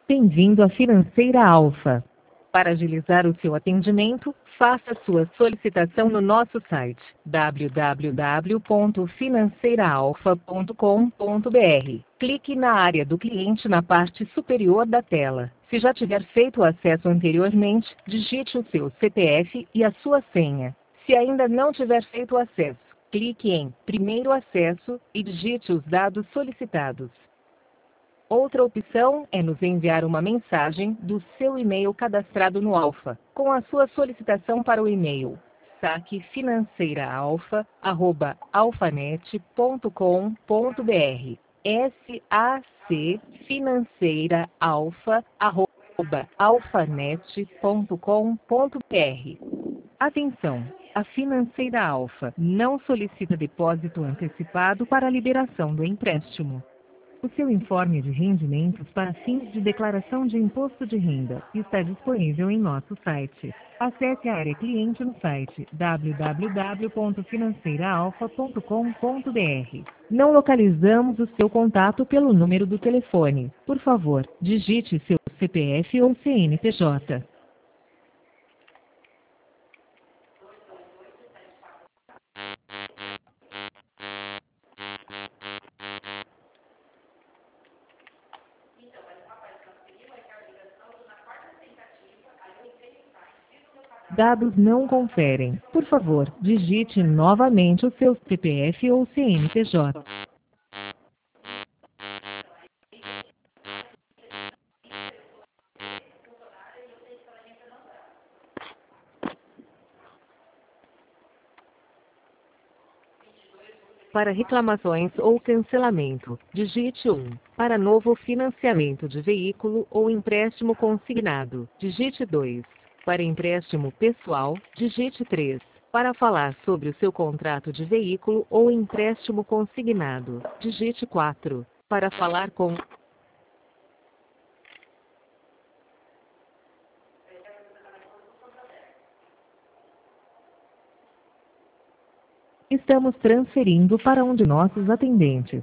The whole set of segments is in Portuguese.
Bem-vindo à Financeira Alfa. Para agilizar o seu atendimento, faça sua solicitação no nosso site www.financeiraalfa.com.br. Clique na área do cliente na parte superior da tela. Se já tiver feito o acesso anteriormente, digite o seu CPF e a sua senha. Se ainda não tiver feito o acesso, clique em Primeiro Acesso e digite os dados solicitados. Outra opção é nos enviar uma mensagem do seu e-mail cadastrado no Alfa, com a sua solicitação para o e-mail saquefinanceiraalfa@alfanet.com.br. sacfinanceiraalfa@alfanet.com.br. Atenção! A Financeira Alfa não solicita depósito antecipado para a liberação do empréstimo. O seu informe de rendimentos para fins de declaração de imposto de renda está disponível em nosso site. Acesse a área cliente no site www.financeiraalfa.com.br. Não localizamos o seu contato pelo número do telefone. Por favor, digite seu CPF ou CNPJ. Dados não conferem. Por favor, digite novamente o seu CPF ou CNPJ. Para reclamações ou cancelamento, digite 1. Para novo financiamento de veículo ou empréstimo consignado, digite 2. Para empréstimo pessoal, digite 3. Para falar sobre o seu contrato de veículo ou empréstimo consignado, digite 4. Para falar com Estamos transferindo para um de nossos atendentes.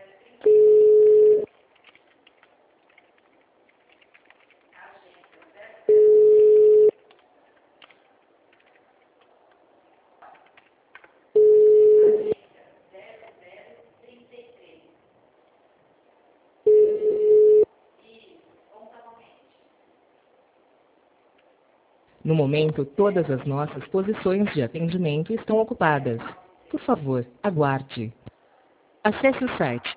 No momento, todas as nossas posições de atendimento estão ocupadas. Por favor, aguarde. Acesse o site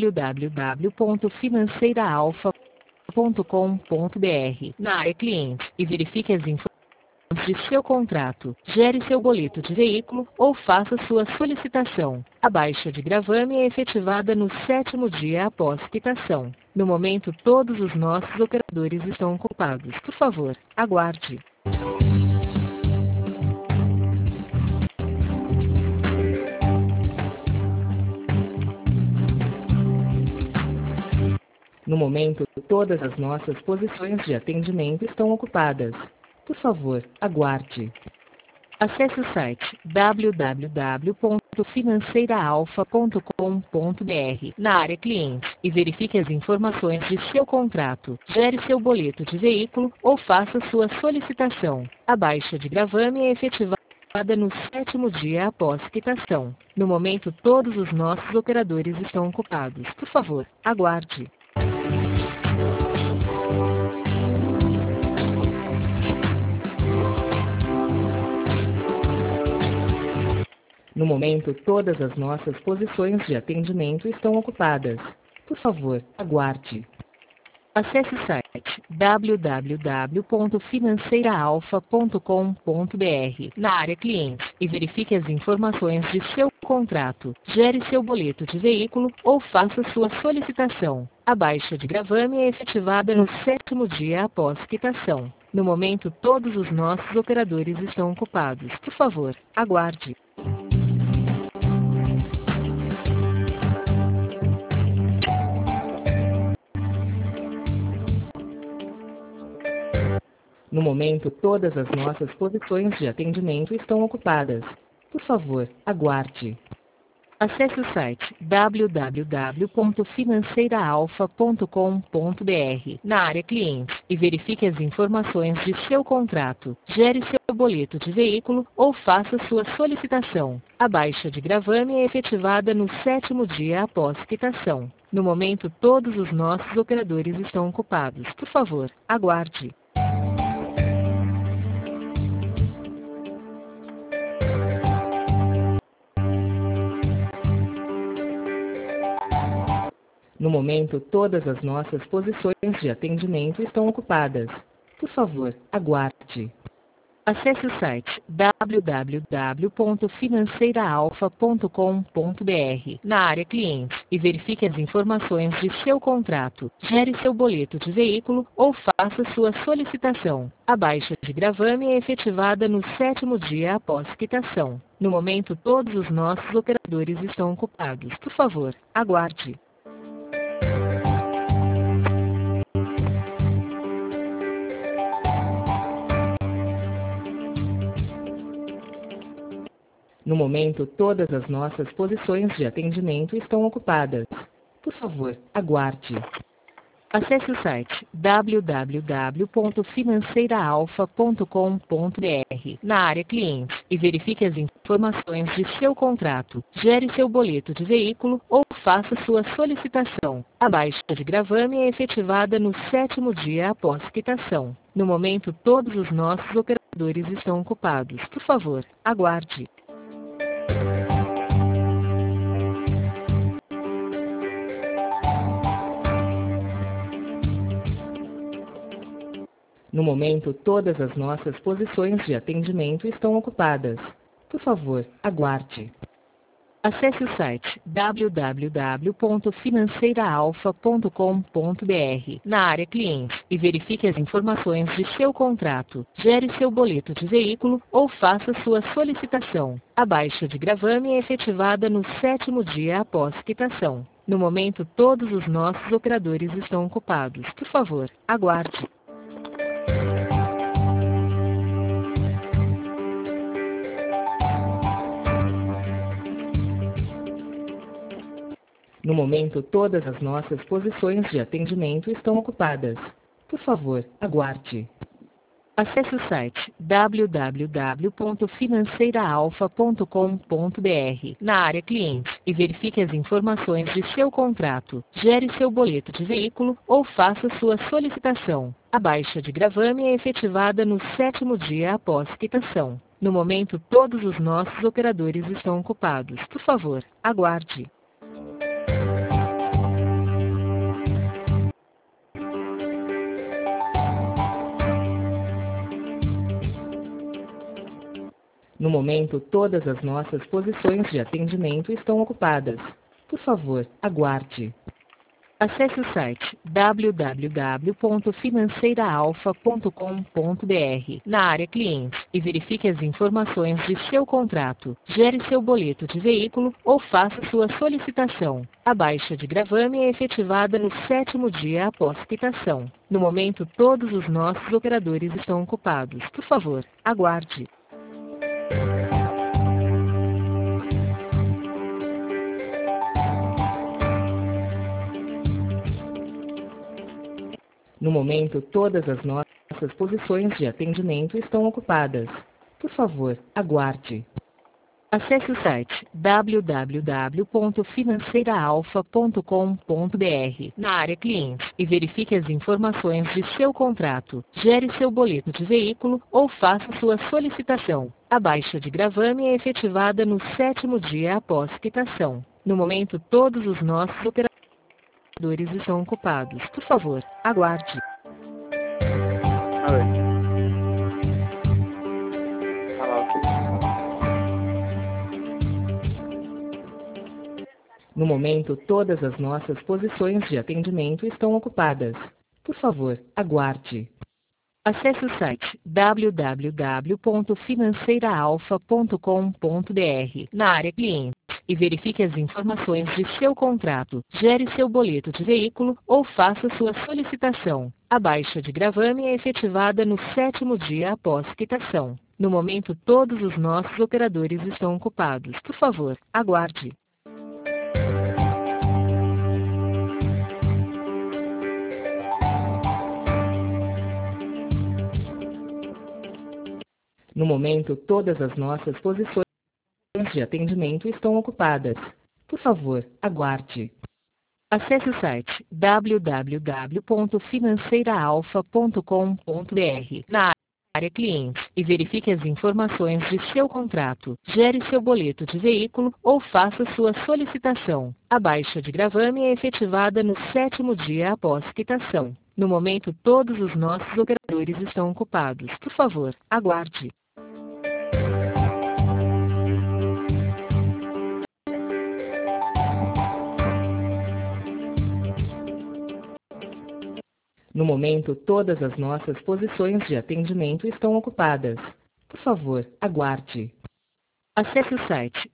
www.financeiraalfa.com.br na área cliente e verifique as informações de seu contrato. Gere seu boleto de veículo ou faça sua solicitação. A baixa de gravame é efetivada no 7º dia após quitação. No momento, todos os nossos operadores estão ocupados. Por favor, aguarde. No momento, todas as nossas posições de atendimento estão ocupadas. Por favor, aguarde. Acesse o site www.financeiraalfa.com.br na área cliente e verifique as informações de seu contrato. Gere seu boleto de veículo ou faça sua solicitação. A baixa de gravame é efetivada no 7º dia após quitação. No momento, todos os nossos operadores estão ocupados. Por favor, aguarde. No momento, todas as nossas posições de atendimento estão ocupadas. Por favor, aguarde. Acesse o site www.financeiraalfa.com.br na área cliente e verifique as informações de seu contrato. Gere seu boleto de veículo ou faça sua solicitação. A baixa de gravame é efetivada no 7º dia após quitação. No momento, todos os nossos operadores estão ocupados. Por favor, aguarde. No momento, todas as nossas posições de atendimento estão ocupadas. Por favor, aguarde. Acesse o site www.financeiraalfa.com.br na área Clientes e verifique as informações de seu contrato. Gere seu boleto de veículo ou faça sua solicitação. A baixa de gravame é efetivada no 7º dia após quitação. No momento, todos os nossos operadores estão ocupados. Por favor, aguarde. No momento, todas as nossas posições de atendimento estão ocupadas. Por favor, aguarde. Acesse o site www.financeiraalfa.com.br na área Clientes e verifique as informações de seu contrato. Gere seu boleto de veículo ou faça sua solicitação. A baixa de gravame é efetivada no 7º dia após quitação. No momento, todos os nossos operadores estão ocupados. Por favor, aguarde. No momento, todas as nossas posições de atendimento estão ocupadas. Por favor, aguarde. Acesse o site www.financeiraalfa.com.br na área Clientes e verifique as informações de seu contrato. Gere seu boleto de veículo ou faça sua solicitação. A baixa de gravame é efetivada no 7º dia após quitação. No momento, todos os nossos operadores estão ocupados. Por favor, aguarde. No momento, todas as nossas posições de atendimento estão ocupadas. Por favor, aguarde. Acesse o site www.financeiraalfa.com.br na área Clientes e verifique as informações de seu contrato. Gere seu boleto de veículo ou faça sua solicitação. A baixa de gravame é efetivada no 7º dia após quitação. No momento, todos os nossos operadores estão ocupados. Por favor, aguarde. No momento, todas as nossas posições de atendimento estão ocupadas. Por favor, aguarde. Acesse o site www.financeiraalfa.com.br na área Clientes e verifique as informações de seu contrato. Gere seu boleto de veículo ou faça sua solicitação. A baixa de gravame é efetivada no 7º dia após quitação. No momento, todos os nossos operadores estão ocupados. Por favor, aguarde. No momento, todas as nossas posições de atendimento estão ocupadas. Por favor, aguarde. Acesse o site www.financeiraalfa.com.br na área Clientes e verifique as informações de seu contrato. Gere seu boleto de veículo ou faça sua solicitação. A baixa de gravame é efetivada no 7º dia após quitação. No momento, todos os nossos operadores estão ocupados. Por favor, aguarde. No momento, todas as nossas posições de atendimento estão ocupadas. Por favor, aguarde. Acesse o site www.financeiraalfa.com.br na área Clientes e verifique as informações de seu contrato. Gere seu boleto de veículo ou faça sua solicitação. A baixa de gravame é efetivada no 7º dia após quitação. No momento, todos os nossos operadores estão ocupados. Por favor, aguarde. No momento, todas as nossas posições de atendimento estão ocupadas. Por favor, aguarde. Acesse o site www.financeiraalfa.com.br na área Clientes e verifique as informações de seu contrato. Gere seu boleto de veículo ou faça sua solicitação. A baixa de gravame é efetivada no 7º dia após quitação. No momento, todos os nossos operadores estão ocupados. Por favor, aguarde. No momento, todas as nossas posições de atendimento estão ocupadas. Por favor, aguarde. Acesse o site www.financeiraalfa.com.br na área cliente e verifique as informações de seu contrato. Gere seu boleto de veículo ou faça sua solicitação. A baixa de gravame é efetivada no 7º dia após quitação. No momento, todos os nossos operadores estão ocupados. Por favor, aguarde. No momento, todas as nossas posições de atendimento estão ocupadas. Por favor, aguarde. Acesse o site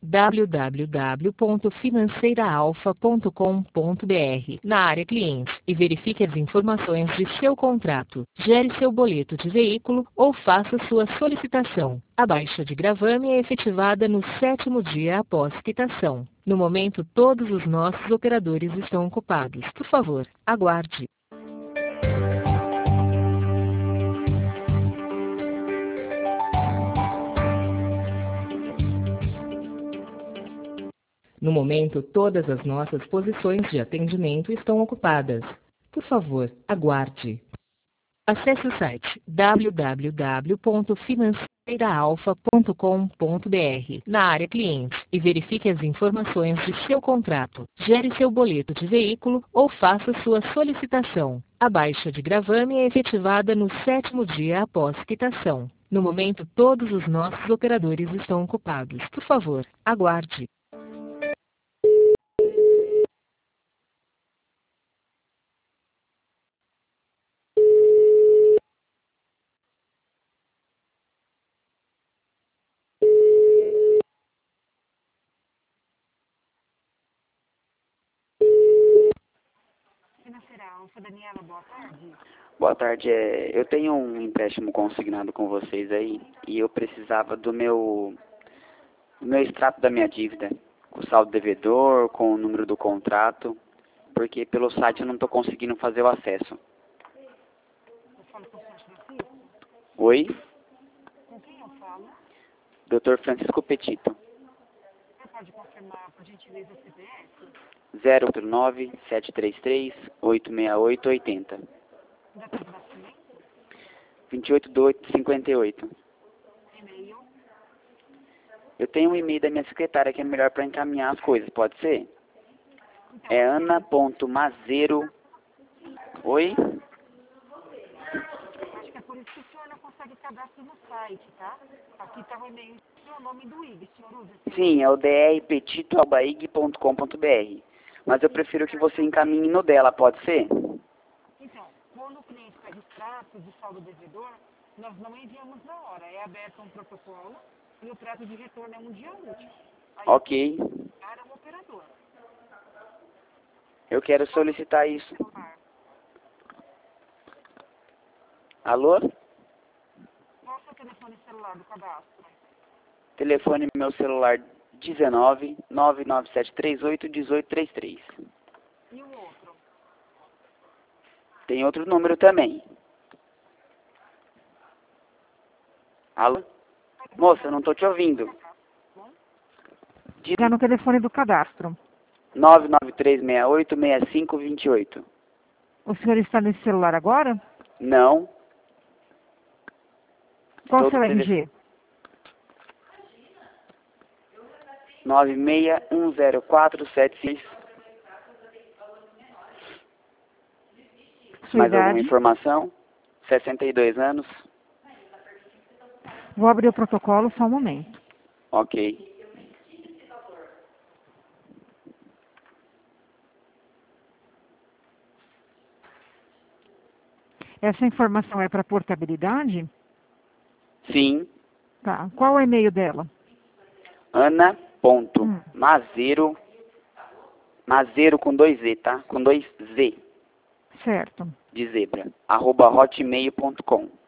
www.financeiraalfa.com.br na área cliente e verifique as informações de seu contrato. Gere seu boleto de veículo ou faça sua solicitação. A baixa de gravame é efetivada no 7º dia após quitação. No momento, todos os nossos operadores estão ocupados. Por favor, aguarde. No momento, todas as nossas posições de atendimento estão ocupadas. Por favor, aguarde. Acesse o site www.financeiraalfa.com.br na área cliente e verifique as informações de seu contrato. Gere seu boleto de veículo ou faça sua solicitação. A baixa de gravame é efetivada no 7º dia após quitação. No momento, todos os nossos operadores estão ocupados. Por favor, aguarde. Financeira Alfa, Daniela, boa tarde. Boa tarde. Eu tenho um empréstimo consignado com vocês aí e eu precisava do meu extrato da minha dívida, com o saldo devedor, com o número do contrato, porque pelo site eu não estou conseguindo fazer o acesso. Eu falo com o senhor Francisco? Oi? Com quem eu falo? Dr. Francisco Petito. Você pode confirmar, por gentileza, o CPF? 089-733-868-80. Data de nascimento? 28/8/58. E-mail? Eu tenho um e-mail da minha secretária que é melhor para encaminhar as coisas, pode ser? Então, É ana.mazero. Oi? acho que é por isso que o senhor não consegue cadastro no site, tá? Aqui está o e-mail e o nome do IG. O senhor usa esse Sim, é o drpetito@ig.com.br. Mas eu prefiro que você encaminhe no dela, pode ser? Então, quando o cliente pede extrato de saldo devedor, nós não enviamos na hora. É aberto um protocolo e o prazo de retorno é um dia útil. Aí Ok. para o operador. Eu quero solicitar isso. Celular. Alô? Qual é o seu telefone celular do cadastro? Telefone meu celular 19-99738-1833. E o outro? Tem outro número também. Alô? Moça, eu não estou te ouvindo. Já no telefone do cadastro. 99368-6528. O senhor está nesse celular agora? Não. Qual o Estou seu no RG? 9610476. Sua Mais alguma idade? informação? 62 anos. Vou abrir o protocolo, só um momento. Ok. Essa informação é para portabilidade? Sim. Tá. Qual o e-mail dela? Ana.mazero. Mazero com 2Z, tá? Com 2Z Certo. de zebra. @hotmail.com.